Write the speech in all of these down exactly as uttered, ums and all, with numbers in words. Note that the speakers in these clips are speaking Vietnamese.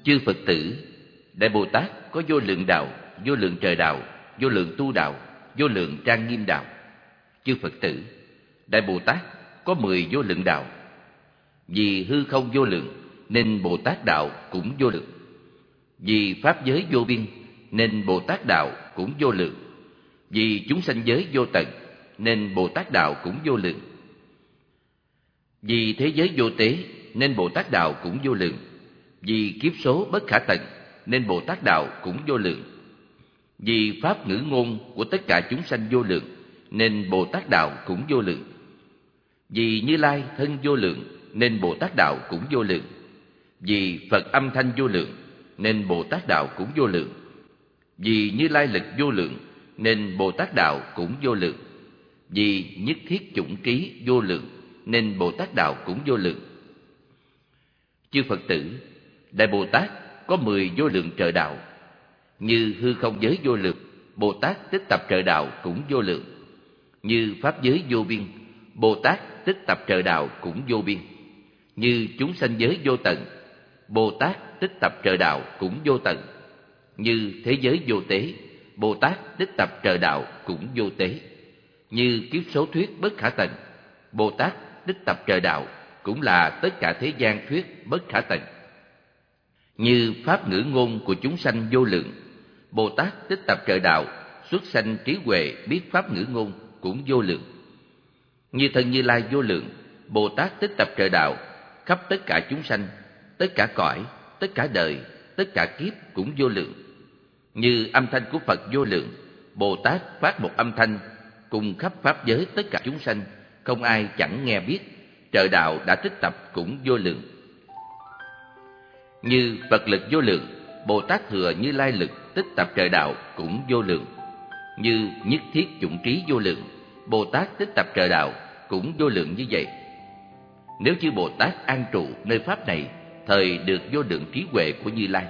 Chư Phật tử, Đại Bồ Tát có vô lượng đạo, vô lượng trời đạo, vô lượng tu đạo, vô lượng trang nghiêm đạo. Chư Phật tử, Đại Bồ Tát có mười vô lượng đạo. Vì hư không vô lượng nên Bồ Tát đạo cũng vô lượng. Vì pháp giới vô biên nên Bồ Tát đạo cũng vô lượng. Vì chúng sanh giới vô tận nên Bồ Tát đạo cũng vô lượng. Vì thế giới vô tế nên Bồ Tát đạo cũng vô lượng. Vì kiếp số bất khả tận nên Bồ Tát đạo cũng vô lượng. Vì pháp ngữ ngôn của tất cả chúng sanh vô lượng nên Bồ Tát đạo cũng vô lượng. Vì Như Lai thân vô lượng nên Bồ Tát đạo cũng vô lượng. Vì Phật âm thanh vô lượng nên Bồ Tát đạo cũng vô lượng. Vì Như Lai lực vô lượng nên Bồ Tát đạo cũng vô lượng. Vì nhất thiết chủng trí vô lượng nên Bồ Tát đạo cũng vô lượng. Chư Phật tử, Đại Bồ Tát có mười vô lượng trời đạo. Như hư không giới vô lượng, Bồ Tát tích tập trời đạo cũng vô lượng. Như pháp giới vô biên, Bồ Tát tích tập trời đạo cũng vô biên. Như chúng sanh giới vô tận, Bồ Tát tích tập trời đạo cũng vô tận. Như thế giới vô tế, Bồ Tát tích tập trời đạo cũng vô tế. Như kiếp số thuyết bất khả tận, Bồ Tát tích tập trời đạo cũng là tất cả thế gian thuyết bất khả tận. Như pháp ngữ ngôn của chúng sanh vô lượng, Bồ Tát tích tập trời đạo xuất sanh trí huệ biết pháp ngữ ngôn cũng vô lượng. Như thân Như Lai vô lượng, Bồ Tát tích tập trời đạo khắp tất cả chúng sanh, tất cả cõi, tất cả đời, tất cả kiếp cũng vô lượng. Như âm thanh của Phật vô lượng, Bồ Tát phát một âm thanh cùng khắp pháp giới tất cả chúng sanh, không ai chẳng nghe biết, trời đạo đã tích tập cũng vô lượng. Như Phật lực vô lượng, Bồ Tát thừa Như Lai lực tích tập trời đạo cũng vô lượng. Như nhất thiết chủng trí vô lượng, Bồ Tát tích tập trời đạo cũng vô lượng như vậy. Nếu chư Bồ Tát an trụ nơi pháp này, thời được vô lượng trí huệ của Như Lai.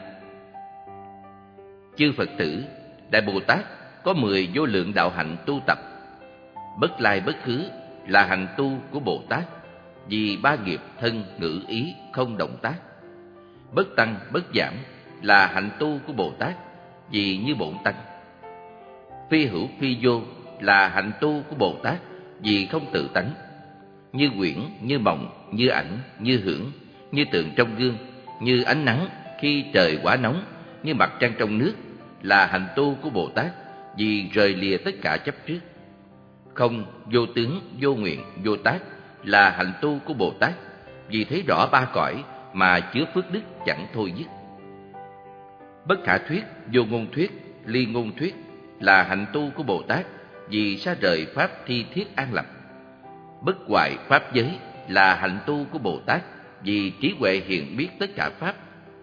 Chư Phật tử, Đại Bồ Tát có mười vô lượng đạo hạnh tu tập. Bất lai bất khứ là hành tu của Bồ Tát, vì ba nghiệp thân ngữ ý không động tác. Bất tăng bất giảm là hạnh tu của Bồ Tát, vì như bổn tăng. Phi hữu phi vô là hạnh tu của Bồ Tát, vì không tự tánh. Như quyển, như mộng, như ảnh, như hưởng, như tượng trong gương, như ánh nắng khi trời quá nóng, như mặt trăng trong nước là hành tu của Bồ Tát, vì rời lìa tất cả chấp trước. Không, vô tướng, vô nguyện, vô tác là hạnh tu của Bồ Tát, vì thấy rõ ba cõi mà chứa phước đức chẳng thôi dứt. Bất khả thuyết, vô ngôn thuyết, ly ngôn thuyết là hạnh tu của Bồ Tát, vì xa rời pháp thi thiết an lập. Bất hoại pháp giới là hạnh tu của Bồ Tát, vì trí huệ hiện biết tất cả pháp.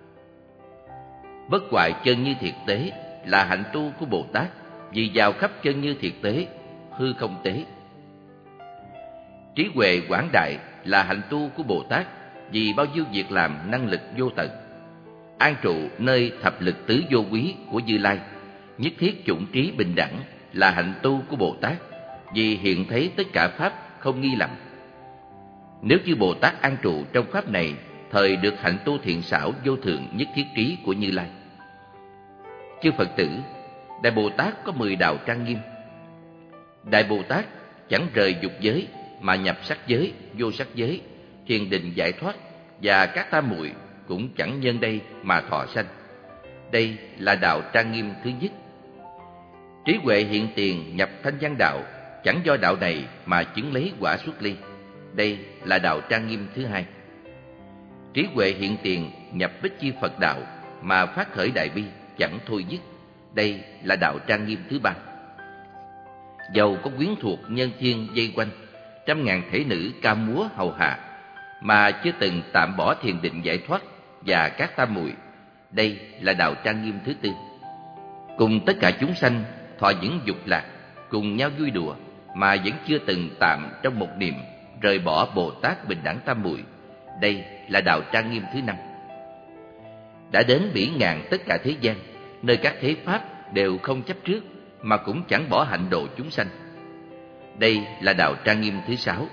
Bất hoại chân như thiệt tế là hạnh tu của Bồ Tát, vì vào khắp chân như thiệt tế, hư không tế. Trí huệ quảng đại là hạnh tu của Bồ Tát, vì bao nhiêu việc làm năng lực vô tận. An trụ nơi thập lực tứ vô quý của Như Lai, nhất thiết chủng trí bình đẳng là hạnh tu của Bồ Tát, vì hiện thấy tất cả pháp không nghi lầm. Nếu chư Bồ Tát an trụ trong pháp này, thời được hạnh tu thiện xảo vô thượng nhất thiết trí của Như Lai. Chư Phật tử, Đại Bồ Tát có mười đạo trang nghiêm. Đại Bồ Tát chẳng rời dục giới mà nhập sắc giới, vô sắc giới, thiền định giải thoát, và các tam muội cũng chẳng nhân đây mà thọ sanh. Đây là đạo trang nghiêm thứ nhất. Trí huệ hiện tiền nhập thanh văn đạo, chẳng do đạo này mà chứng lấy quả xuất ly. Đây là đạo trang nghiêm thứ hai. Trí huệ hiện tiền nhập bích chi Phật đạo mà phát khởi đại bi, chẳng thôi dứt. Đây là đạo trang nghiêm thứ ba. Dầu có quyến thuộc nhân thiên dây quanh, trăm ngàn thể nữ ca múa hầu hạ, mà chưa từng tạm bỏ thiền định giải thoát và các tam muội. Đây là đạo trang nghiêm thứ tư. Cùng tất cả chúng sanh thọ những dục lạc, cùng nhau vui đùa, mà vẫn chưa từng tạm trong một niệm rời bỏ Bồ Tát bình đẳng tam muội. Đây là đạo trang nghiêm thứ năm. Đã đến bỉ ngạn tất cả thế gian, nơi các thế pháp đều không chấp trước, mà cũng chẳng bỏ hạnh độ chúng sanh. Đây là đạo trang nghiêm thứ sáu.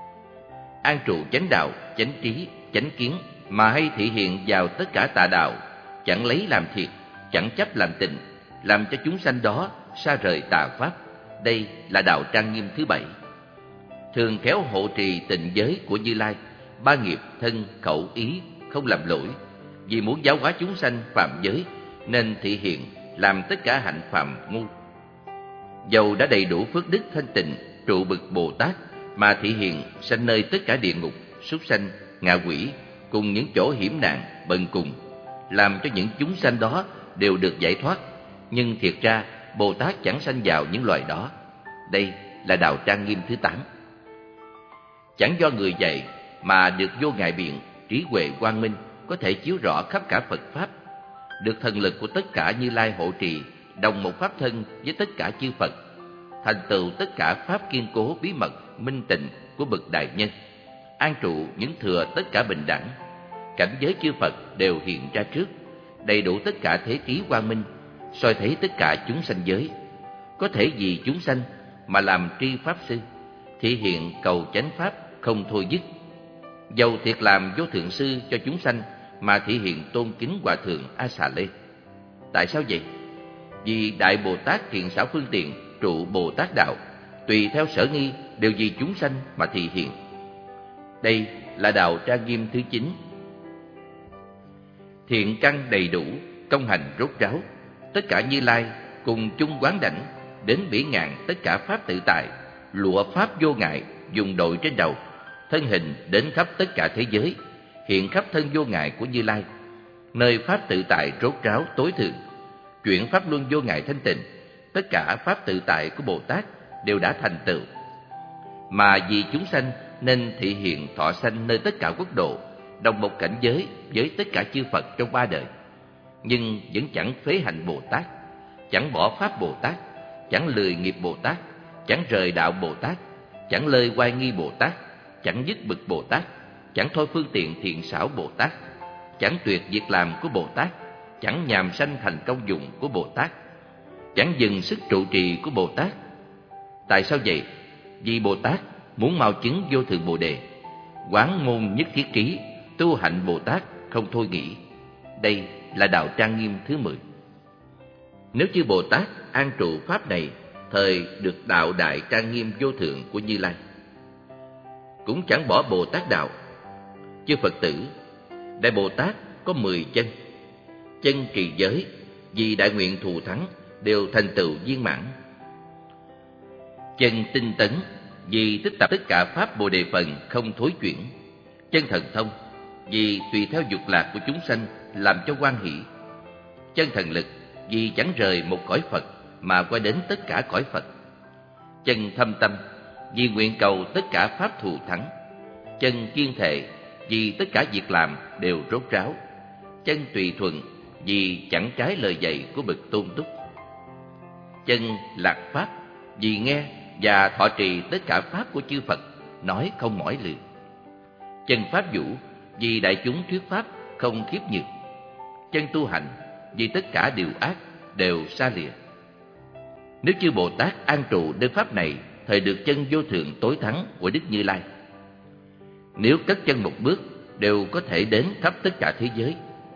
An trụ chánh đạo, chánh trí, chánh kiến, mà hay thị hiện vào tất cả tà đạo, chẳng lấy làm thiệt, chẳng chấp làm tình, làm cho chúng sanh đó xa rời tà pháp. Đây là đạo trang nghiêm thứ bảy. Thường khéo hộ trì tịnh giới của Như Lai, ba nghiệp thân khẩu ý không làm lỗi. Vì muốn giáo hóa chúng sanh phạm giới nên thị hiện làm tất cả hạnh phạm ngu. Dầu đã đầy đủ phước đức thanh tịnh trụ bậc Bồ Tát mà thị hiện sanh nơi tất cả địa ngục, súc sanh, ngạ quỷ cùng những chỗ hiểm nạn bần cùng, làm cho những chúng sanh đó đều được giải thoát. Nhưng thiệt ra Bồ Tát chẳng sanh vào những loài đó. Đây là đạo trang nghiêm thứ tám. Chẳng do người dạy mà được vô ngại biện, trí huệ quang minh có thể chiếu rõ khắp cả Phật pháp, được thần lực của tất cả Như Lai hộ trì, đồng một pháp thân với tất cả chư Phật, thành tựu tất cả pháp kiên cố bí mật minh tịnh của bậc đại nhân, an trụ những thừa tất cả bình đẳng. Cảnh giới chư Phật đều hiện ra trước, đầy đủ tất cả thế trí quang minh, soi thấy tất cả chúng sanh giới. Có thể vì chúng sanh mà làm tri pháp sư, thị hiện cầu chánh pháp không thôi dứt. Dầu thiệt làm vô thượng sư cho chúng sanh mà thị hiện tôn kính Hòa thượng A Xà Lê. Tại sao vậy? Vì Đại Bồ Tát thiện xảo phương tiện trụ Bồ Tát đạo, tùy theo sở nghi đều vì chúng sanh mà thị hiện. Đây là đạo trang nghiêm thứ chín. Thiện căn đầy đủ, công hành rốt ráo, tất cả Như Lai cùng chung quán đảnh, đến bỉ ngạn tất cả pháp tự tại, lụa pháp vô ngại dùng đội trên đầu, thân hình đến khắp tất cả thế giới, hiện khắp thân vô ngại của Như Lai, nơi pháp tự tại rốt ráo tối thượng, chuyển pháp luân vô ngại thanh tịnh, tất cả pháp tự tại của Bồ Tát đều đã thành tựu. Mà vì chúng sanh nên thị hiện thọ sanh nơi tất cả quốc độ, đồng một cảnh giới với tất cả chư Phật trong ba đời, nhưng vẫn chẳng phế hành Bồ Tát, chẳng bỏ pháp Bồ Tát, chẳng lười nghiệp Bồ Tát, chẳng rời đạo Bồ Tát, chẳng lơi oai nghi Bồ Tát, chẳng dứt bực Bồ Tát, chẳng thôi phương tiện thiện xảo Bồ Tát, chẳng tuyệt việc làm của Bồ Tát, chẳng nhàm sanh thành công dụng của Bồ Tát, chẳng dừng sức trụ trì của Bồ Tát. Tại sao vậy? Vì Bồ Tát muốn mau chứng vô thượng Bồ đề, quán ngôn nhất thiết trí, tu hạnh Bồ Tát không thôi nghĩ. Đây là đạo trang nghiêm thứ mười. Nếu chư Bồ Tát an trụ pháp này, thời được đạo đại trang nghiêm vô thượng của Như Lai, cũng chẳng bỏ Bồ Tát đạo. Chư Phật tử, Đại Bồ Tát có mười chân. Chân trì giới, vì đại nguyện thù thắng đều thành tựu viên mãn. Chân tinh tấn, vì tích tập tất cả pháp Bồ đề phần không thối chuyển. Chân thần thông, vì tùy theo dục lạc của chúng sanh làm cho hoan hỷ. Chân thần lực, vì chẳng rời một cõi Phật mà qua đến tất cả cõi Phật. Chân thâm tâm, vì nguyện cầu tất cả pháp thù thắng. Chân kiên thệ, vì tất cả việc làm đều rốt ráo. Chân tùy thuận, vì chẳng trái lời dạy của bậc tôn túc. Chân lạc pháp, vì nghe và thọ trì tất cả pháp của chư Phật, nói không mỏi lười. Chân pháp vũ, vì đại chúng thuyết pháp không khiếp nhược. Chân tu hành, vì tất cả điều ác đều xa lìa. Nếu chư Bồ Tát an trụ nơi pháp này, thời được chân vô thượng tối thắng của Đức Như Lai. Nếu cất chân một bước, đều có thể đến khắp tất cả thế giới.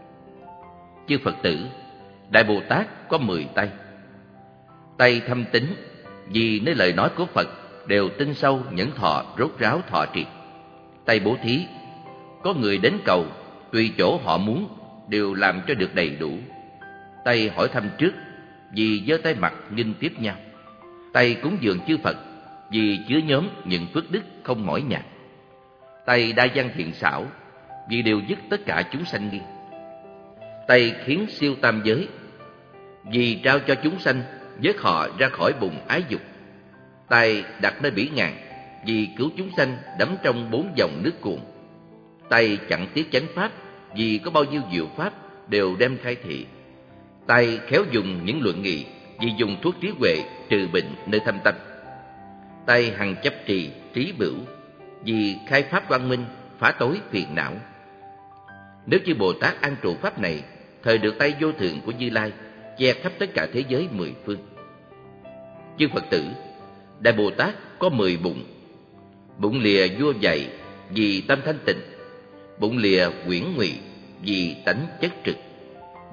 Chư Phật tử, Đại Bồ Tát có mười tay. Tay thâm tín, vì nơi lời nói của Phật đều tinh sâu nhẫn thọ rốt ráo thọ trì. Tay bố thí, có người đến cầu, tùy chỗ họ muốn đều làm cho được đầy đủ. Tay hỏi thăm trước, vì giơ tay mặt nghinh tiếp nhau. Tay cúng dường chư Phật, vì chứa nhóm những phước đức không mỏi nhạt. Tay đa văn thiện xảo, vì đều dứt tất cả chúng sanh nghi. Tay khiến siêu tam giới, vì trao cho chúng sanh vớt họ ra khỏi bùn ái dục. Tay đặt nơi bỉ ngạn, vì cứu chúng sanh đắm trong bốn dòng nước cuồn. Tay chẳng tiếc chánh pháp, vì có bao nhiêu diệu pháp đều đem khai thị. Tay khéo dùng những luận nghị, vì dùng thuốc trí huệ trừ bệnh nơi thâm tâm. Tay hằng chấp trì trí bửu, vì khai pháp quang minh phá tối phiền não. Nếu chư Bồ Tát an trụ pháp này, thời được tay vô thượng của Như Lai, che khắp tất cả thế giới mười phương. Chư Phật tử, Đại Bồ Tát có mười bụng. Bụng lìa vua dạy, vì tâm thanh tịnh. Bụng lìa quyển ngụy, vì tánh chất trực.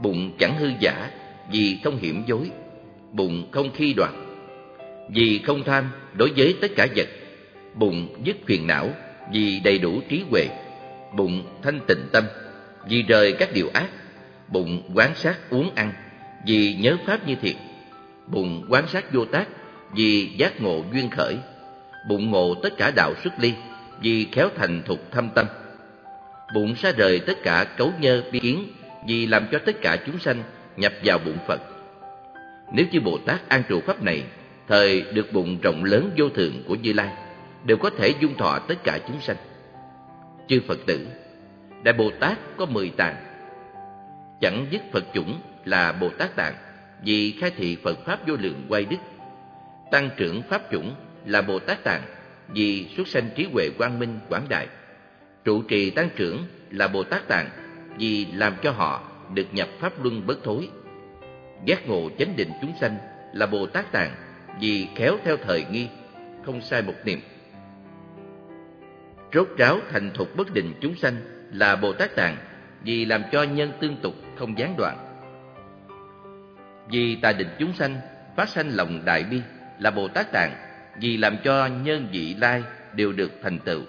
Bụng chẳng hư giả, vì không hiểm dối. Bụng không khi đoạt, vì không tham đối với tất cả vật. Bụng dứt phiền não, vì đầy đủ trí huệ. Bụng thanh tịnh tâm, vì rời các điều ác. Bụng quán sát uống ăn, vì nhớ pháp như thiệt. Bụng quán sát vô tác, vì giác ngộ duyên khởi. Bụng ngộ tất cả đạo xuất ly, vì khéo thành thục thâm tâm. Bụng xa rời tất cả cấu nhơ bi kiến, vì làm cho tất cả chúng sanh nhập vào bụng Phật. Nếu chư Bồ Tát an trụ pháp này, thời được bụng rộng lớn vô thượng của Như Lai, đều có thể dung thọ tất cả chúng sanh. Chư Phật tử, Đại Bồ Tát có mười tạng. Chẳng dứt Phật chủng là Bồ Tát tạng, vì khai thị Phật pháp vô lượng oai đức. Tăng trưởng pháp chủng là Bồ Tát tạng, vì xuất sanh trí huệ quang minh quảng đại. Trụ trì tăng trưởng là Bồ Tát tạng, vì làm cho họ được nhập pháp luân bất thối. Giác ngộ chánh định chúng sanh là Bồ Tát tạng, vì khéo theo thời nghi, không sai một niệm. Rốt ráo thành thục bất định chúng sanh là Bồ Tát tạng, vì làm cho nhân tương tục không gián đoạn. Vì tà định chúng sanh phát sanh lòng đại bi là Bồ Tát tạng, vì làm cho nhân vị lai đều được thành tựu.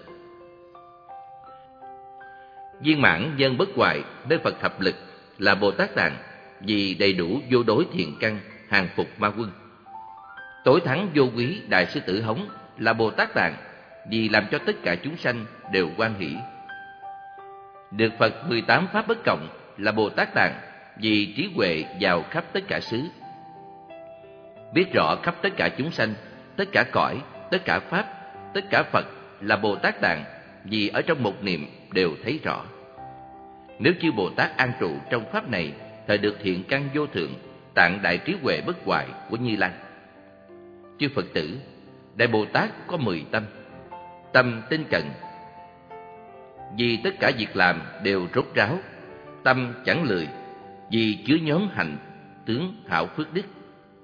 Viên mãn nhân bất hoại nơi Phật thập lực là Bồ Tát tạng, vì đầy đủ vô đối thiện căn hàng phục ma quân. Tối thắng vô quý đại sư tử Hống là Bồ Tát tạng, vì làm cho tất cả chúng sanh đều hoan hỷ. Được Phật mười tám pháp bất cộng là Bồ Tát tạng, vì trí huệ vào khắp tất cả xứ. Biết rõ khắp tất cả chúng sanh, tất cả cõi, tất cả pháp, tất cả Phật là Bồ Tát tạng, vì ở trong một niệm đều thấy rõ. Nếu chư Bồ Tát an trụ trong pháp này, thời được thiện căn vô thượng, tạng đại trí huệ bất hoại của Như Lai. Chư Phật tử, Đại Bồ Tát có mười tâm. Tâm tinh cần, vì tất cả việc làm đều rốt ráo. Tâm chẳng lười, vì chứa nhóm hành tướng hảo phước đức.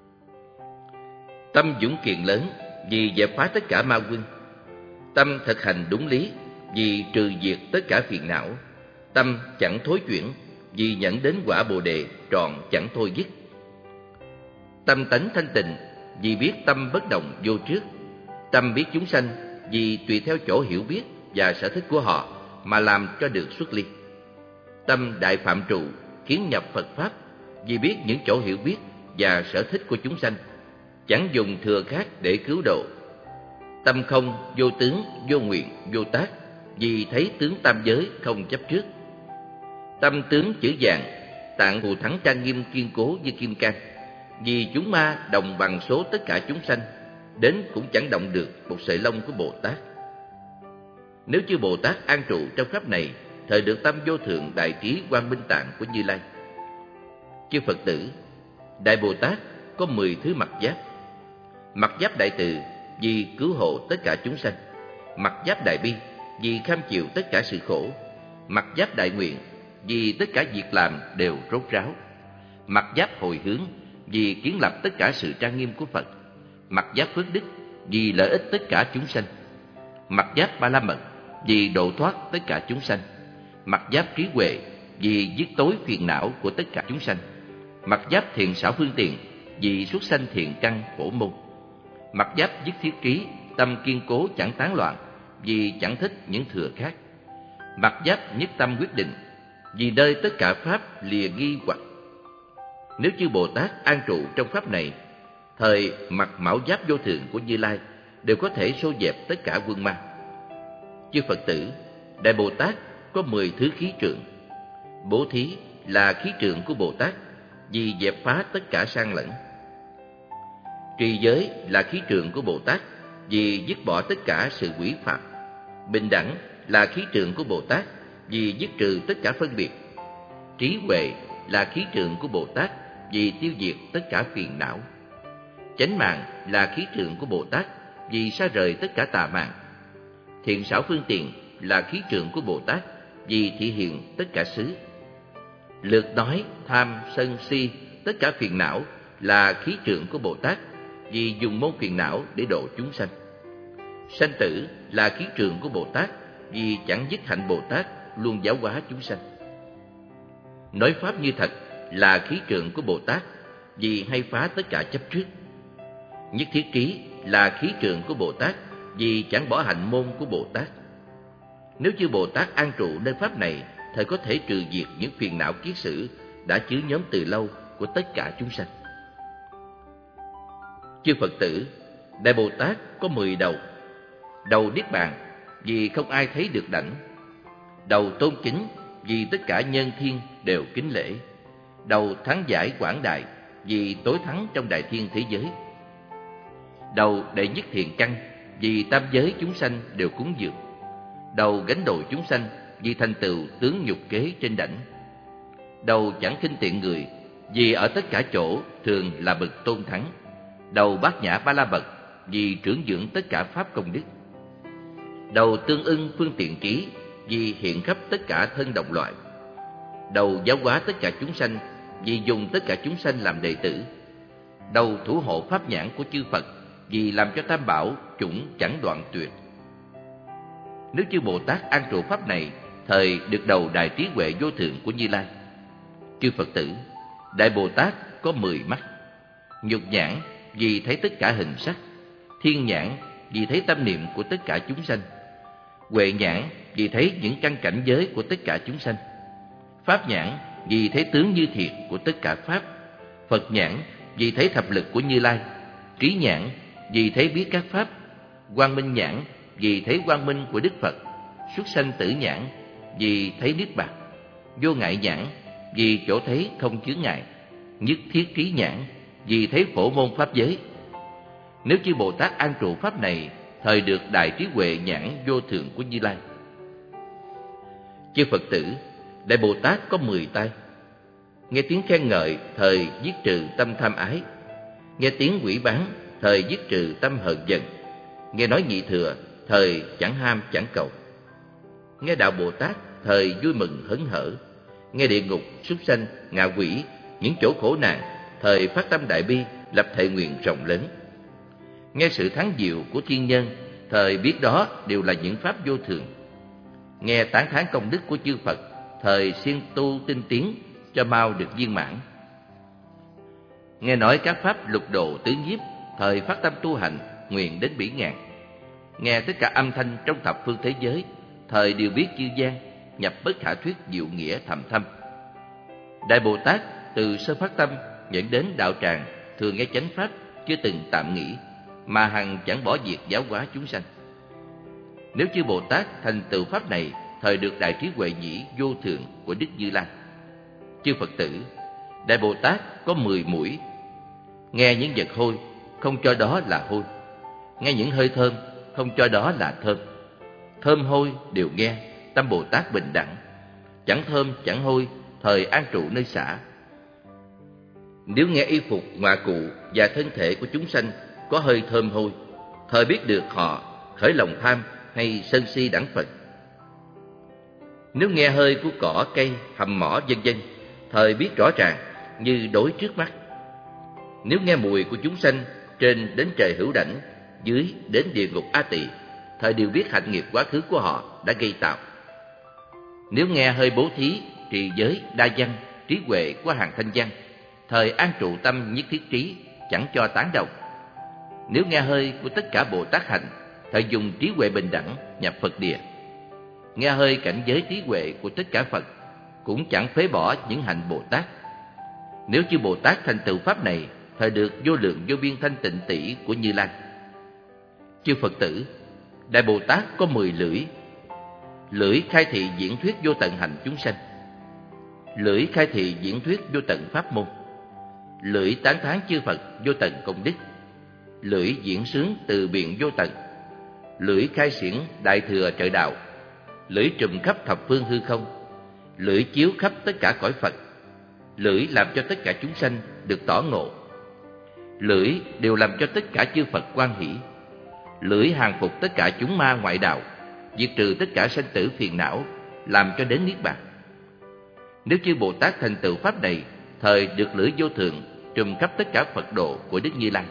Tâm dũng kiện lớn, vì dẹp phá tất cả ma quân. Tâm thực hành đúng lý, vì trừ diệt tất cả phiền não. Tâm chẳng thối chuyển, vì nhận đến quả Bồ đề tròn chẳng thôi dứt. Tâm tánh thanh tịnh, vì biết tâm bất động vô trước. Tâm biết chúng sanh, vì tùy theo chỗ hiểu biết và sở thích của họ mà làm cho được xuất ly. Tâm đại phạm trụ, kiến nhập Phật pháp, vì biết những chỗ hiểu biết và sở thích của chúng sanh, chẳng dùng thừa khác để cứu độ. Tâm không, vô tướng, vô nguyện, vô tác, vì thấy tướng tam giới không chấp trước. Tâm tướng chữ vàng, tạng thù thắng trang nghiêm kiên cố như kim cang, vì chúng ma đồng bằng số tất cả chúng sanh, đến cũng chẳng động được một sợi lông của Bồ Tát. Nếu chư Bồ Tát an trụ trong pháp này, thời được tâm vô thượng đại trí quang minh tạng của Như Lai. Chư Phật tử, Đại Bồ Tát có mười thứ mặt giáp. Mặt giáp đại từ, vì cứu hộ tất cả chúng sanh. Mặt giáp đại bi, vì kham chịu tất cả sự khổ. Mặt giáp đại nguyện, vì tất cả việc làm đều rốt ráo. Mặt giáp hồi hướng, vì kiến lập tất cả sự trang nghiêm của Phật. Mặt giáp phước đức, vì lợi ích tất cả chúng sanh. Mặt giáp ba la mật, vì độ thoát tất cả chúng sanh. Mặt giáp trí huệ, vì dứt tối phiền não của tất cả chúng sanh. Mặt giáp thiện xảo phương tiện, vì xuất sanh thiện căn phổ môn. Mặt giáp dứt thiết trí, tâm kiên cố chẳng tán loạn, vì chẳng thích những thừa khác. Mặt giáp nhất tâm quyết định, vì nơi tất cả pháp lìa nghi hoặc. Nếu chư Bồ Tát an trụ trong pháp này, thời mặt mão giáp vô thượng của Như Lai đều có thể xô dẹp tất cả quân ma. Chư Phật tử, Đại Bồ Tát có mười thứ khí trượng. Bố thí là khí trượng của Bồ Tát, vì dẹp phá tất cả sang lẫn. Trì giới là khí trượng của Bồ Tát, vì dứt bỏ tất cả sự quỷ phạm. Bình đẳng là khí trượng của Bồ Tát, vì dứt trừ tất cả phân biệt. Trí huệ là khí trượng của Bồ Tát, vì tiêu diệt tất cả phiền não. Chánh mạng là khí trượng của Bồ Tát, vì xa rời tất cả tà mạng. Thiện xảo phương tiện là khí trượng của Bồ Tát, vì thị hiện tất cả xứ. Lược nói, tham, sân, si, tất cả phiền não là khí trượng của Bồ Tát, vì dùng môn phiền não để độ chúng sanh. Sanh tử là khí trượng của Bồ Tát, vì chẳng dứt hạnh Bồ Tát luôn giáo hóa chúng sanh. Nói pháp như thật là khí trượng của Bồ Tát, vì hay phá tất cả chấp trước. Nhất thiết trí là khí trượng của Bồ Tát, vì chẳng bỏ hạnh môn của Bồ Tát. Nếu chư Bồ Tát an trụ nơi pháp này, thời có thể trừ diệt những phiền não kiết sử đã chứa nhóm từ lâu của tất cả chúng sanh. Chư Phật tử, Đại Bồ Tát có mười đầu. Đầu Niết Bàn, vì không ai thấy được đảnh. Đầu Tôn Kính, vì tất cả nhân thiên đều kính lễ. Đầu Thắng Giải Quảng Đại, vì tối thắng trong đại thiên thế giới. Đầu Đệ Nhất Thiện Căn, vì tam giới chúng sanh đều cúng dường. Đầu Gánh Độ chúng sanh, vì thành tựu tướng nhục kế trên đảnh. Đầu Chẳng khinh tiện người, vì ở tất cả chỗ thường là bậc tôn thắng. Đầu Bát Nhã Ba La Mật, vì trưởng dưỡng tất cả pháp công đức. Đầu Tương Ưng Phương Tiện Trí, vì hiện khắp tất cả thân đồng loại. Đầu Giáo hóa tất cả chúng sanh, vì dùng tất cả chúng sanh làm đệ tử. Đầu Thủ hộ pháp nhãn của chư Phật, vì làm cho tam bảo chủng chẳng đoạn tuyệt. Nếu chư Bồ Tát an trụ pháp này, thời được đầu đại trí huệ vô thượng của Như Lai. Chư Phật tử, Đại Bồ Tát có mười mắt. Nhục nhãn, vì thấy tất cả hình sắc. Thiên nhãn, vì thấy tâm niệm của tất cả chúng sanh. Huệ nhãn, vì thấy những căn cảnh giới của tất cả chúng sanh. Pháp nhãn, vì thấy tướng như thiệt của tất cả pháp. Phật nhãn, vì thấy thập lực của Như Lai. Trí nhãn, vì thấy biết các pháp. Quang minh nhãn, vì thấy quang minh của Đức Phật. Xuất sanh tử nhãn, vì thấy Niết Bàn. Vô ngại nhãn, vì chỗ thấy không chướng ngại. Nhất thiết trí nhãn, vì thấy phổ môn pháp giới. Nếu chư Bồ Tát an trụ pháp này, thời được đại trí huệ nhãn vô thượng của Như Lai. Chư Phật tử, Đại Bồ Tát có mười tai. Nghe tiếng khen ngợi, thời giết trừ tâm tham ái. Nghe tiếng quỷ bán, thời giết trừ tâm hờn giận. Nghe nói nhị thừa, thời chẳng ham chẳng cầu. Nghe đạo Bồ Tát, thời vui mừng hớn hở. Nghe địa ngục, súc sanh, ngạ quỷ, những chỗ khổ nạn, thời phát tâm đại bi, lập thệ nguyện rộng lớn. Nghe sự thắng diệu của thiên nhân, thời biết đó đều là những pháp vô thường. Nghe tán thán công đức của chư Phật, thời siêng tu tinh tiến cho mau được viên mãn. Nghe nói các pháp lục độ tứ nhiếp, thời phát tâm tu hành, nguyện đến bỉ ngàn. Nghe tất cả âm thanh trong thập phương thế giới, thời đều biết chư gian, nhập bất khả thuyết diệu nghĩa thầm thâm. Đại Bồ Tát từ sơ phát tâm nhận đến đạo tràng, thường nghe chánh pháp, chưa từng tạm nghỉ, mà hằng chẳng bỏ việc giáo hóa chúng sanh. Nếu chư Bồ Tát thành tựu pháp này, thời được đại trí huệ nhĩ vô thượng của Đức Như Lai. Chư Phật tử, Đại Bồ Tát có mười mũi. Nghe những vật hôi, không cho đó là hôi. Nghe những hơi thơm, không cho đó là thơm. Thơm hôi đều nghe, tâm Bồ Tát bình đẳng. Chẳng thơm chẳng hôi, thời an trụ nơi xả. Nếu nghe y phục, ngoại cụ và thân thể của chúng sanh có hơi thơm hôi, thời biết được họ khởi lòng tham hay sân si đẳng Phật. Nếu nghe hơi của cỏ, cây, hầm mỏ vân vân, thời biết rõ ràng như đối trước mắt. Nếu nghe mùi của chúng sanh trên đến trời hữu đảnh, dưới đến địa ngục A Tỳ, thời đều biết hạnh nghiệp quá khứ của họ đã gây tạo. Nếu nghe hơi bố thí, trì giới, đa văn, trí huệ của hàng thanh văn, thời an trụ tâm nhất thiết trí, chẳng cho tán đồng. Nếu nghe hơi của tất cả Bồ Tát hạnh, thời dùng trí huệ bình đẳng nhập Phật địa. Nghe hơi cảnh giới trí huệ của tất cả Phật, cũng chẳng phế bỏ những hạnh Bồ Tát. Nếu chư Bồ Tát thành tựu pháp này, thời được vô lượng vô biên thanh tịnh tỷ của Như Lai. Chư Phật tử, Đại Bồ Tát có mười lưỡi. Lưỡi khai thị diễn thuyết vô tận hạnh chúng sanh. Lưỡi khai thị diễn thuyết vô tận pháp môn. Lưỡi tán thán chư Phật vô tận công đức. Lưỡi diễn sướng từ biện vô tận. Lưỡi khai xiển đại thừa trợ đạo. Lưỡi trùm khắp thập phương hư không. Lưỡi chiếu khắp tất cả cõi Phật. Lưỡi làm cho tất cả chúng sanh được tỏ ngộ. Lưỡi đều làm cho tất cả chư Phật hoan hỷ. Lưỡi hàng phục tất cả chúng ma ngoại đạo, diệt trừ tất cả sanh tử phiền não, làm cho đến Niết Bàn. Nếu chư Bồ Tát thành tựu pháp này, thời được lưỡi vô thượng trùm khắp tất cả Phật độ của Đức Như Lai.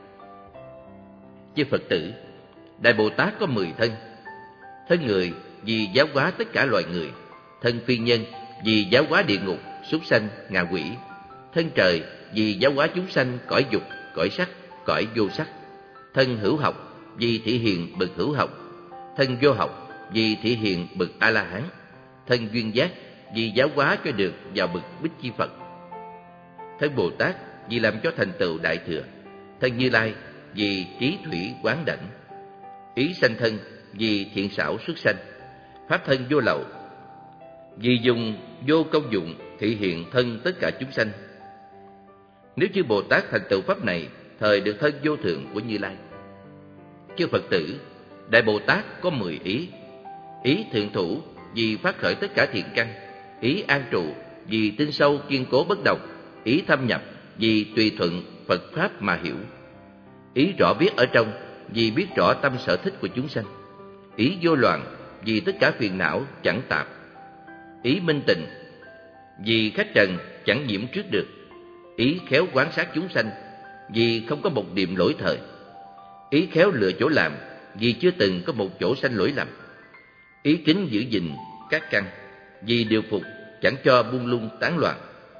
Chư Phật tử, Đại Bồ Tát có mười thân. Thân người vì giáo hóa tất cả loài người. Thân phi nhân vì giáo hóa địa ngục, súc sanh, ngạ quỷ. Thân trời vì giáo hóa chúng sanh cõi dục, cõi sắc, cõi vô sắc. Thân hữu học vì thị hiện bậc hữu học. Thân vô học vì thị hiện bậc A-la-hán. Thân duyên giác vì giáo hóa cho được vào bậc Bích Chi Phật. Thân Bồ Tát vì làm cho thành tựu Đại Thừa. Thân Như Lai vì trí thủy quán đảnh. Ý sanh thân vì thiện xảo xuất sanh. Pháp thân vô lậu vì dùng vô công dụng thị hiện thân tất cả chúng sanh. Nếu chư Bồ Tát thành tựu pháp này, thời được thân vô thượng của Như Lai. Chư Phật tử, Đại Bồ Tát có mười ý. Ý thượng thủ vì phát khởi tất cả thiện căn. Ý an trụ vì tinh sâu kiên cố bất động. Ý thâm nhập vì tùy thuận Phật pháp mà hiểu. Ý rõ biết ở trong vì biết rõ tâm sở thích của chúng sanh. Ý vô loạn vì tất cả phiền não chẳng tạp. Ý minh tịnh vì khách trần chẳng nhiễm trước được. Ý khéo quan sát chúng sanh vì không có một điểm lỗi thời. Ý khéo lựa chỗ làm vì chưa từng có một chỗ sanh lỗi lầm. Ý kính giữ gìn các căn vì điều phục chẳng cho buông lung tán loạn.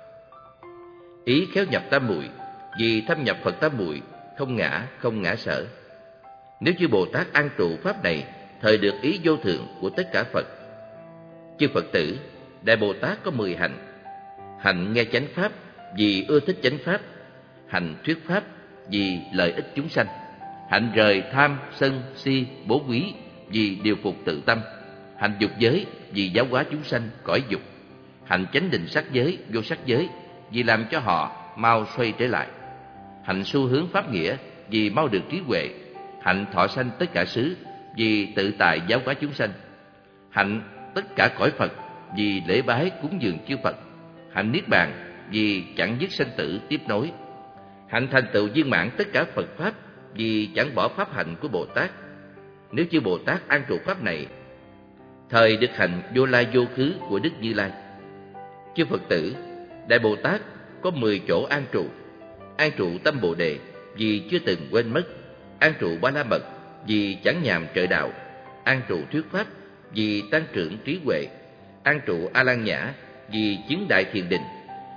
Ý khéo nhập tam muội vì thâm nhập Phật tam muội, không ngã không ngã sở. Nếu chư Bồ Tát an trụ pháp này, thời được ý vô thượng của tất cả Phật. Chư Phật tử, Đại Bồ Tát có mười hạnh. Hạnh nghe chánh pháp vì ưa thích chánh pháp. Hạnh thuyết pháp vì lợi ích chúng sanh. Hạnh rời tham, sân, si, bố quý vì điều phục tự tâm. Hạnh dục giới vì giáo hóa chúng sanh cõi dục. Hạnh chánh định sắc giới, vô sắc giới vì làm cho họ mau xoay trở lại. Hạnh xu hướng pháp nghĩa vì mau được trí huệ. Hạnh thọ sanh tất cả xứ vì tự tại giáo hóa chúng sanh. Hạnh tất cả cõi Phật vì lễ bái cúng dường chư Phật. Hạnh niết bàn vì chẳng dứt sanh tử tiếp nối. Hạnh thành tựu viên mãn tất cả Phật pháp vì chẳng bỏ pháp hạnh của Bồ Tát. Nếu chư Bồ Tát an trụ pháp này, thời được hạnh vô lai vô khứ của Đức Như Lai. Chư Phật tử, Đại Bồ Tát có mười chỗ an trụ. An trụ tâm Bồ Đề vì chưa từng quên mất. An trụ Ba La Mật vì chẳng nhàm trợ đạo. An trụ thuyết pháp vì tăng trưởng trí huệ. An trụ A Lan Nhã vì chứng đại thiền định.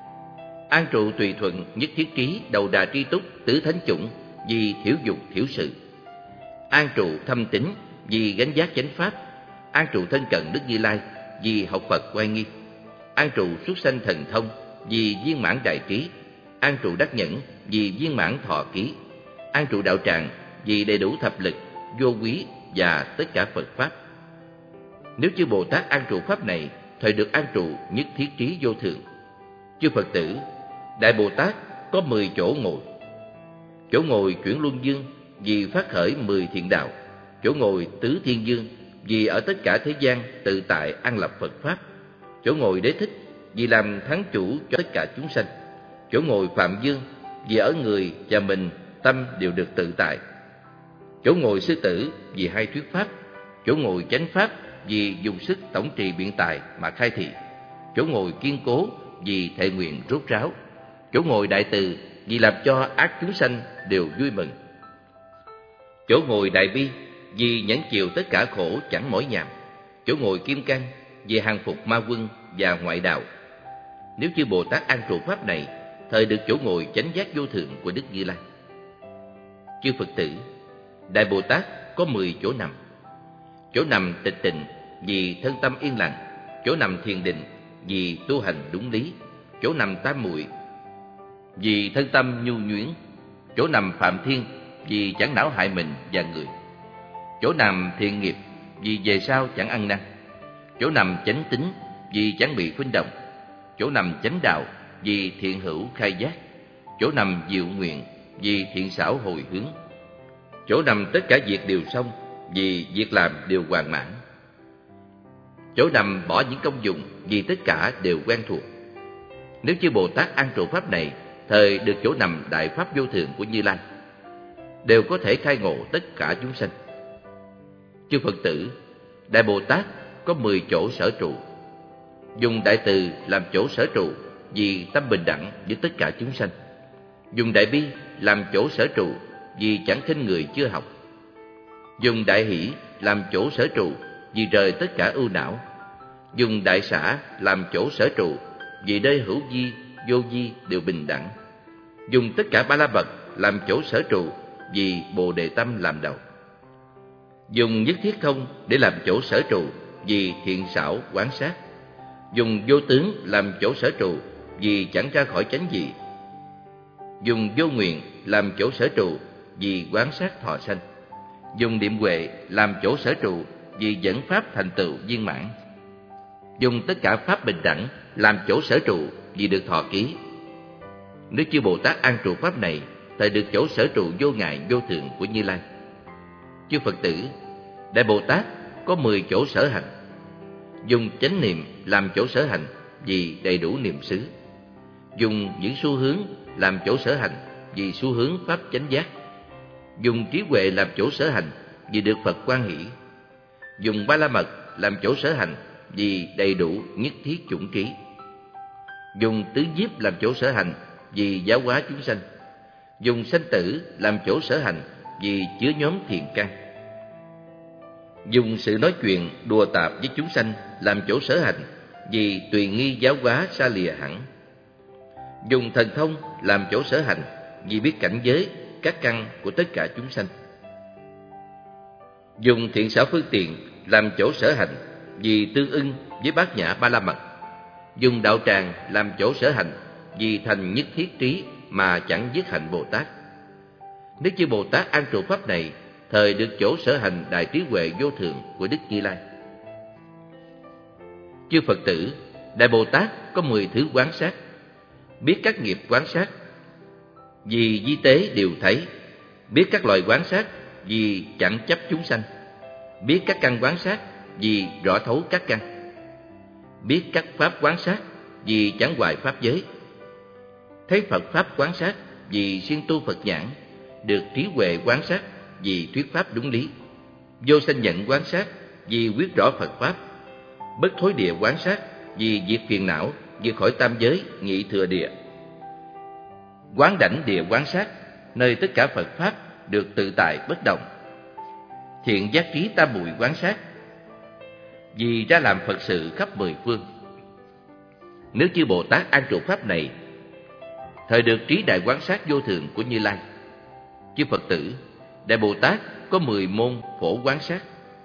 An trụ tùy thuận nhất thiết trí đầu đà tri túc tứ thánh chủng vì thiểu dục thiểu sự. An trụ thâm tín vì gánh giác chánh pháp. An trụ thân cận Đức Như Lai vì học Phật oai nghi. An trụ xuất sanh thần thông vì viên mãn đại trí. An trụ đắc nhẫn vì viên mãn thọ ký. An trụ đạo tràng vì đầy đủ thập lực, vô quý và tất cả Phật pháp. Nếu chư Bồ Tát an trụ pháp này, thời được an trụ nhất thiết trí vô thượng. Chư Phật tử, Đại Bồ Tát có mười chỗ ngồi. Chỗ ngồi chuyển luân dương vì phát khởi mười thiện đạo. Chỗ ngồi tứ thiên dương vì ở tất cả thế gian tự tại an lập Phật pháp. Chỗ ngồi đế thích vì làm thắng chủ cho tất cả chúng sanh. Chỗ ngồi phạm dương vì ở người và mình tâm đều được tự tại. Chỗ ngồi sư tử vì hay thuyết pháp. Chỗ ngồi chánh pháp vì dùng sức tổng trì biện tài mà khai thị. Chỗ ngồi kiên cố vì thệ nguyện rốt ráo. Chỗ ngồi đại từ vì làm cho ác chúng sanh đều vui mừng. Chỗ ngồi đại bi vì nhẫn chịu tất cả khổ chẳng mỏi nhàm. Chỗ ngồi kim cang vì hàng phục ma quân và ngoại đạo. Nếu chư Bồ Tát an trụ pháp này, thời được chỗ ngồi chánh giác vô thượng của Đức Như Lai. Chư Phật tử, Đại Bồ Tát có mười chỗ nằm. Chỗ nằm tịch tịnh vì thân tâm yên lặng. Chỗ nằm thiền định vì tu hành đúng lý. Chỗ nằm tam muội vì thân tâm nhu nhuyễn. Chỗ nằm phạm thiên vì chẳng não hại mình và người. Chỗ nằm thiện nghiệp vì về sau chẳng ăn năn. Chỗ nằm chánh tín vì chẳng bị khuynh động. Chỗ nằm chánh đạo vì thiện hữu khai giác. Chỗ nằm diệu nguyện vì thiện xảo hồi hướng. Chỗ nằm tất cả việc đều xong vì việc làm đều hoàn mãn. Chỗ nằm bỏ những công dụng vì tất cả đều quen thuộc. Nếu chư Bồ Tát an trụ pháp này, thời được chỗ nằm đại pháp vô thượng của Như Lai, đều có thể khai ngộ tất cả chúng sanh. Chư Phật tử, Đại Bồ Tát có mười chỗ sở trụ. Dùng đại từ làm chỗ sở trụ vì tâm bình đẳng với tất cả chúng sanh. Dùng đại bi làm chỗ sở trụ vì chẳng khinh người chưa học. Dùng đại hỷ làm chỗ sở trụ vì rời tất cả ưu não. Dùng đại xả làm chỗ sở trụ vì nơi hữu vi vô vi đều bình đẳng. Dùng tất cả ba la mật làm chỗ sở trụ, vì Bồ Đề tâm làm đầu. Dùng nhất thiết không để làm chỗ sở trụ, vì thiện xảo quán sát. Dùng vô tướng làm chỗ sở trụ, vì chẳng ra khỏi chánh dị. Dùng vô nguyện làm chỗ sở trụ, vì quán sát thọ sanh. Dùng niệm huệ làm chỗ sở trụ, vì dẫn pháp thành tựu viên mãn. Dùng tất cả pháp bình đẳng làm chỗ sở trụ, vì được thọ ký. Nếu chư Bồ Tát an trụ pháp này, thời được chỗ sở trụ vô ngại vô thượng của Như Lai. Chư Phật tử, Đại Bồ Tát có mười chỗ sở hành. Dùng chánh niệm làm chỗ sở hành, vì đầy đủ niệm xứ. Dùng những xu hướng làm chỗ sở hành, vì xu hướng pháp chánh giác. Dùng trí huệ làm chỗ sở hành, vì được Phật quan hỷ. Dùng ba la mật làm chỗ sở hành, vì đầy đủ nhất thiết chủng trí. Dùng tứ nhiếp làm chỗ sở hành, vì giáo hóa chúng sanh. Dùng sanh tử làm chỗ sở hành, vì chứa nhóm thiền căn. Dùng sự nói chuyện đùa tạp với chúng sanh làm chỗ sở hành, vì tùy nghi giáo hóa xa lìa hẳn. Dùng thần thông làm chỗ sở hành, vì biết cảnh giới các căn của tất cả chúng sanh. Dùng thiện xảo phương tiện làm chỗ sở hành, vì tương ưng với bát nhã ba la mật. Dùng đạo tràng làm chỗ sở hành, vì thành nhất thiết trí mà chẳng dứt hạnh Bồ Tát. Nếu chư Bồ Tát an trụ pháp này, thời được chỗ sở hành đại trí huệ vô thượng của Đức Như Lai. Chư Phật tử, Đại Bồ Tát có mười thứ quán sát. Biết các nghiệp quán sát, vì di tế đều thấy. Biết các loài quán sát, vì chẳng chấp chúng sanh. Biết các căn quán sát, vì rõ thấu các căn. Biết các pháp quán sát, vì chẳng hoài pháp giới. Thấy Phật pháp quán sát, vì xuyên tu Phật nhãn. Được trí huệ quán sát, vì thuyết pháp đúng lý. Vô sanh nhận quán sát, vì quyết rõ Phật pháp. Bất thối địa quán sát, vì diệt phiền não, vượt khỏi tam giới, nghị thừa địa. Quán đảnh địa quán sát, nơi tất cả Phật pháp được tự tại bất động. Thiện giác trí tam muội quán sát, vì ra làm Phật sự khắp mười phương. Nếu chư Bồ Tát an trụ pháp này, thời được trí đại quán sát vô thượng của Như Lai. Chư Phật tử, Đại Bồ Tát có mười môn phổ quán sát.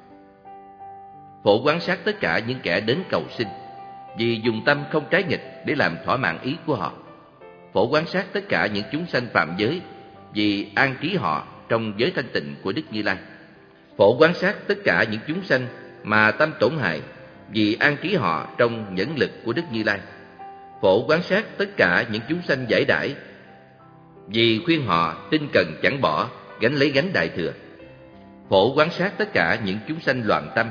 Phổ quán sát tất cả những kẻ đến cầu xin, vì dùng tâm không trái nghịch để làm thỏa mãn ý của họ. Phổ quán sát tất cả những chúng sanh phạm giới, vì an trí họ trong giới thanh tịnh của Đức Như Lai. Phổ quán sát tất cả những chúng sanh mà tâm tổn hại, vì an trí họ trong nhẫn lực của Đức Như Lai. Phổ quán sát tất cả những chúng sanh giải đãi, vì khuyên họ tinh cần chẳng bỏ, gánh lấy gánh đại thừa. Phổ quán sát tất cả những chúng sanh loạn tâm,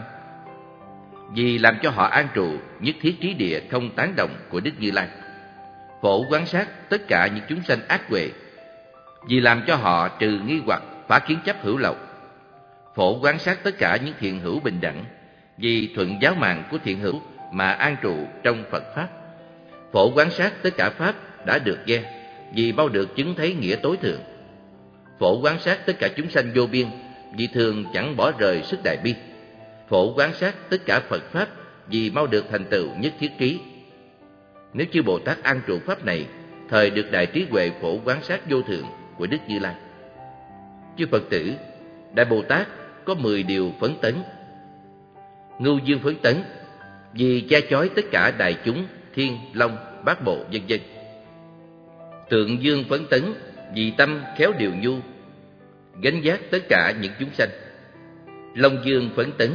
vì làm cho họ an trụ nhất thiết trí địa không tán động của Đức Như Lai. Phổ quán sát tất cả những chúng sanh ác huệ, vì làm cho họ trừ nghi hoặc, phá kiến chấp hữu lậu. Phổ quán sát tất cả những thiện hữu bình đẳng, vì thuận giáo mạng của thiện hữu mà an trụ trong Phật pháp. Phổ quán sát tất cả pháp đã được nghe, vì bao được chứng thấy nghĩa tối thượng. Phổ quán sát tất cả chúng sanh vô biên, vì thường chẳng bỏ rời sức đại bi. Phổ quán sát tất cả Phật pháp, vì mau được thành tựu nhất thiết trí. Nếu chư Bồ Tát an trụ pháp này, thời được đại trí huệ phổ quán sát vô thượng của Đức Như Lai. Chư Phật tử, Đại Bồ Tát có mười điều phấn tấn. Ngưu dương phấn tấn, vì che chói tất cả đại chúng, thiên, long, bát bộ, vân vân. Tượng dương phấn tấn, vì tâm khéo điều nhu, gánh vác tất cả những chúng sanh. Long dương phấn tấn,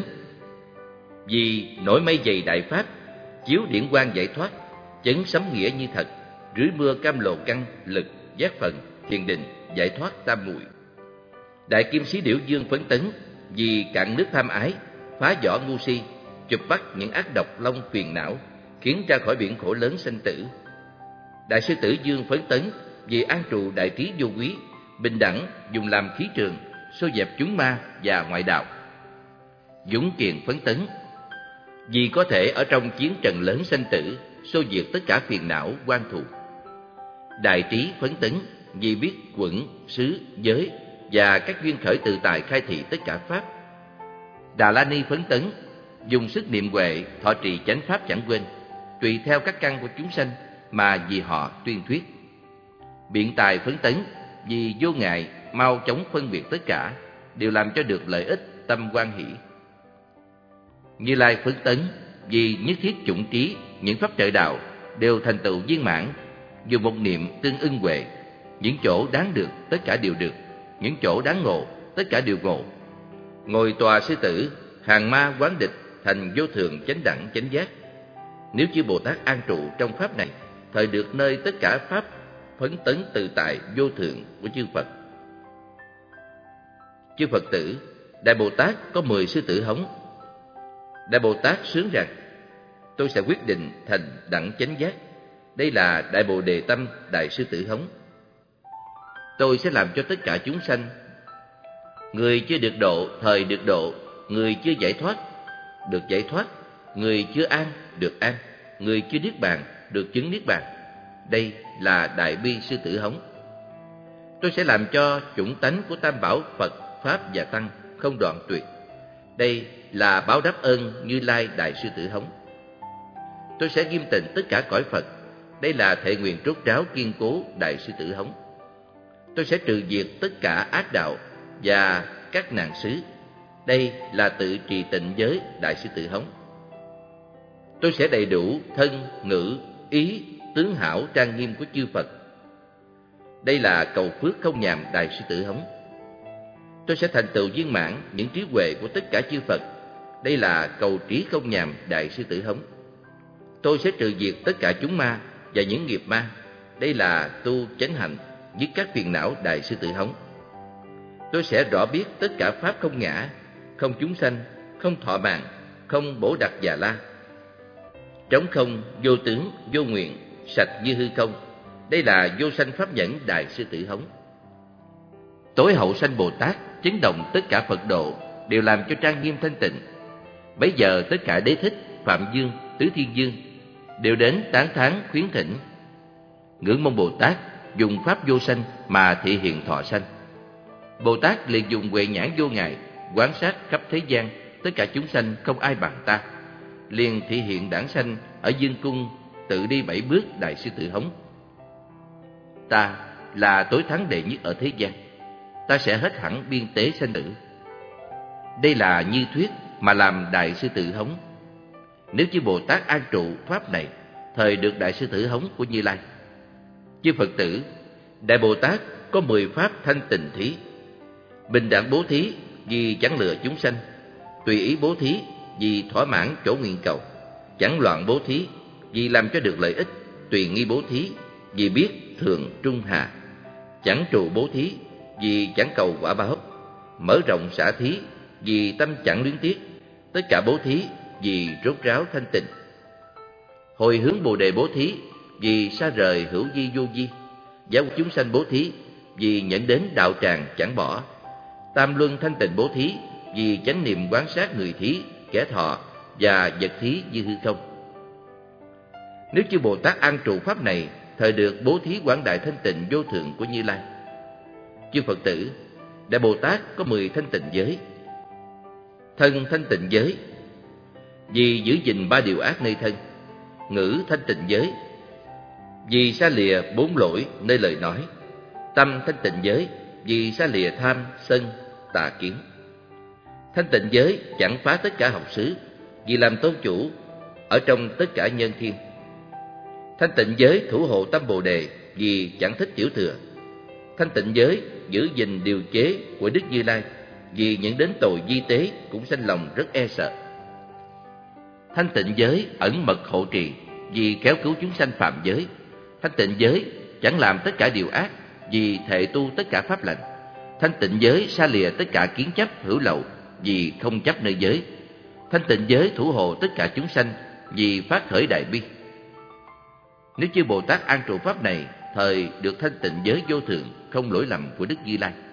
vì nổi mây dày đại pháp, chiếu điển quang giải thoát, chấn sấm nghĩa như thật, rưới mưa cam lộ căn, lực, giác phần, thiền định, giải thoát tam muội. Đại kim sĩ điểu dương phấn tấn, vì cạn nước tham ái, phá vỏ ngu si, chụp bắt những ác độc long phiền não, khiến ra khỏi biển khổ lớn sanh tử. Đại sư tử dương phấn tấn, vì an trụ đại trí vô quý, bình đẳng, dùng làm khí trường, xô dẹp chúng ma và ngoại đạo. Dũng kiền phấn tấn, vì có thể ở trong chiến trận lớn sanh tử, xô diệt tất cả phiền não oan thù. Đại trí phấn tấn, vì biết quẩn, xứ, giới và các duyên khởi tự tại khai thị tất cả pháp. Đà La Ni phấn tấn, dùng sức niệm huệ thọ trì chánh pháp chẳng quên, tùy theo các căn của chúng sanh mà vì họ tuyên thuyết. Biện tài phấn tấn vì vô ngại, mau chóng phân biệt tất cả, đều làm cho được lợi ích, tâm hoan hỷ. Như Lai phấn tấn vì nhất thiết chủng trí, những pháp trợ đạo đều thành tựu viên mãn, dù một niệm tương ưng huệ. Những chỗ đáng được, tất cả đều được; những chỗ đáng ngộ, tất cả đều ngộ. Ngồi tòa sư tử, hàng ma quán địch, thành vô thường chánh đẳng chánh giác. Nếu chư Bồ Tát an trụ trong pháp này, thời được nơi tất cả pháp phấn tấn tự tại vô thượng của chư Phật. Chư Phật tử, Đại Bồ Tát có mười sư tử hống. Đại Bồ Tát sướng rằng: tôi sẽ quyết định thành đẳng chánh giác. Đây là Đại Bồ Đề Tâm Đại Sư Tử Hống. Tôi sẽ làm cho tất cả chúng sanh, người chưa được độ, thời được độ; người chưa giải thoát, được giải thoát; người chưa an, được an; người chưa niết bàn, được chứng niết bàn. Đây là Đại Bi Sư Tử Hống. Tôi sẽ làm cho chủng tánh của Tam Bảo Phật, Pháp và Tăng không đoạn tuyệt. Đây là báo đáp ơn Như Lai Đại Sư Tử Hống. Tôi sẽ nghiêm tịnh tất cả cõi Phật. Đây là thệ nguyện rốt ráo kiên cố Đại Sư Tử Hống. Tôi sẽ trừ diệt tất cả ác đạo và các nạn xứ. Đây là tự trì tịnh giới Đại Sư Tử Hống. Tôi sẽ đầy đủ thân, ngữ, ý, tướng hảo trang nghiêm của chư Phật. Đây là cầu phước không nhàm Đại Sư Tử Hống. Tôi sẽ thành tựu viên mãn những trí huệ của tất cả chư Phật. Đây là cầu trí không nhàm Đại Sư Tử Hống. Tôi sẽ trừ diệt tất cả chúng ma và những nghiệp ma. Đây là tu chánh hạnh, dứt các phiền não Đại Sư Tử Hống. Tôi sẽ rõ biết tất cả pháp không ngã, không chúng sanh, không thọ mạng, không bổ đặc già la, trống không, vô tướng, vô nguyện, sạch như hư không. Đây là vô sanh pháp nhẫn Đại Sư Tử Hống. Tối hậu sanh Bồ Tát chấn động tất cả Phật độ, đều làm cho trang nghiêm thanh tịnh. Bấy giờ tất cả Đế Thích, Phạm Dương, Tứ Thiên Dương đều đến tán thán khuyến thỉnh, ngưỡng mong Bồ Tát dùng pháp vô sanh mà thị hiện thọ sanh. Bồ Tát liền dùng huệ nhãn vô ngại quan sát khắp thế gian, tất cả chúng sanh không ai bằng ta, liền thị hiện đản sanh ở dương cung, tự đi bảy bước Đại Sư Tử Hống. Ta là tối thắng đệ nhất ở thế gian, ta sẽ hết hẳn biên tế sanh tử. Đây là như thuyết mà làm Đại Sư Tử Hống. Nếu chư Bồ Tát an trụ pháp này, thời được Đại Sư Tử Hống của Như Lai. Chư Phật tử, Đại Bồ Tát có mười pháp thanh tịnh thí. Bình đẳng bố thí vì chẳng lừa chúng sanh, tùy ý bố thí vì thỏa mãn chỗ nguyện cầu, chẳng loạn bố thí vì làm cho được lợi ích, tùy nghi bố thí vì biết thường trung hà, chẳng trụ bố thí vì chẳng cầu quả báo, mở rộng xả thí vì tâm chẳng luyến tiếc, tất cả bố thí vì rốt ráo thanh tịnh, hồi hướng Bồ Đề bố thí vì xa rời hữu vi vô vi, giáo chúng sanh bố thí vì nhận đến đạo tràng chẳng bỏ, tam luân thanh tịnh bố thí vì chánh niệm quán sát người thí, kẻ thọ và vật thí như hư không. Nếu chư Bồ Tát an trụ pháp này, thời được bố thí quảng đại thanh tịnh vô thượng của Như Lai. Chư Phật tử, Đại Bồ Tát có mười thanh tịnh giới. Thân thanh tịnh giới vì giữ gìn ba điều ác nơi thân. Ngữ thanh tịnh giới vì xa lìa bốn lỗi nơi lời nói. Tâm thanh tịnh giới vì xa lìa tham, sân, tà kiến. Thanh tịnh giới chẳng phá tất cả học xứ, vì làm tôn chủ ở trong tất cả nhân thiên. Thanh tịnh giới thủ hộ tâm Bồ Đề vì chẳng thích tiểu thừa. Thanh tịnh giới giữ gìn điều chế của Đức Như Lai vì những đến tội di tế cũng sanh lòng rất e sợ. Thanh tịnh giới ẩn mật hộ trì vì kéo cứu chúng sanh phạm giới. Thanh tịnh giới chẳng làm tất cả điều ác vì thệ tu tất cả pháp lành. Thanh tịnh giới xa lìa tất cả kiến chấp hữu lậu vì không chấp nơi giới. Thanh tịnh giới thủ hộ tất cả chúng sanh vì phát khởi đại bi. Nếu chư Bồ Tát an trụ pháp này, thời được thanh tịnh giới vô thượng không lỗi lầm của Đức Như Lai.